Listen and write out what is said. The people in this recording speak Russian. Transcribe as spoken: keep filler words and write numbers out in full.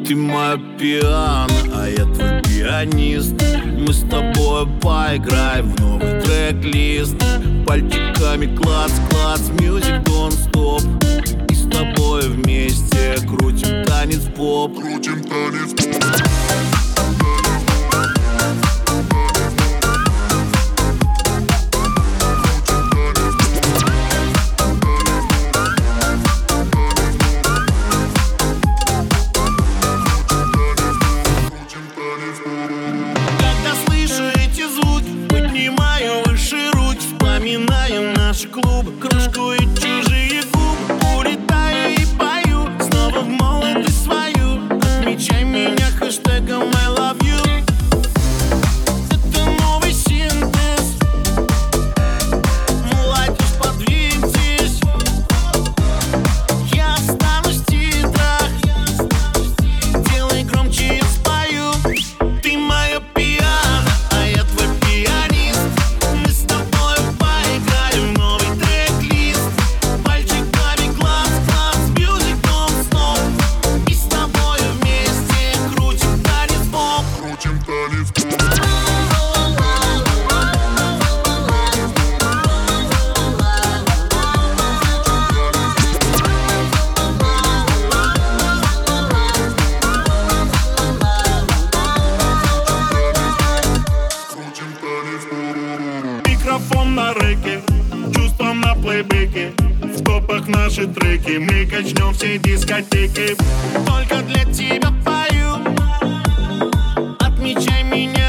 Ты моя пиано, а я твой пианист. Мы с тобой поиграем в новый трек-лист. Пальчиками клац-клац, мьюзик нон-стоп. И с тобой вместе крутим танец поп. Крутим танец поп. Наши клубы, кружку и чужие губы. Улетаю и пою снова в молодость свою. Отмечай меня хэштегом I love you. Это новый синтез. Молодежь, подвиньтесь. Я останусь в титрах. Делай громче, я спою. Ты моя пиано, а я твой пианист. Мы с тобой поиграем в новый трек-лист. Пальчиками класс-класс, мьюзик нон-стоп. И с тобой вместе крутим танец поп. Крутим танец поп. Микрофон на рэке, чувства на плейбеке. В топах наши треки, мы качнем все дискотеки. Только для тебя пою. Отмечай меня